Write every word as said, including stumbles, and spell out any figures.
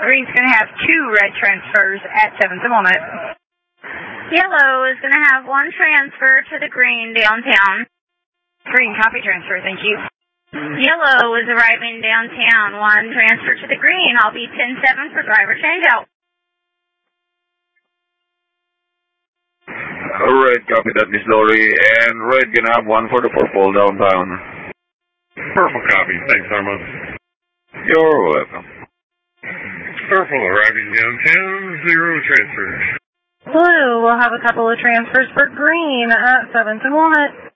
Green's going to have two red transfers at seven to Walnut. Yellow is going to have one transfer to the green downtown. Green, copy transfer, thank you. Yellow is arriving downtown. One transfer to the green. I'll be ten seven for driver changeout. Red, copy that, Miss Lori. And red can have one for the purple downtown. Purple copy. Thanks, Armand. You're welcome. Purple arriving downtown. Zero transfers. Blue will have a couple of transfers for green at seven to Walnut.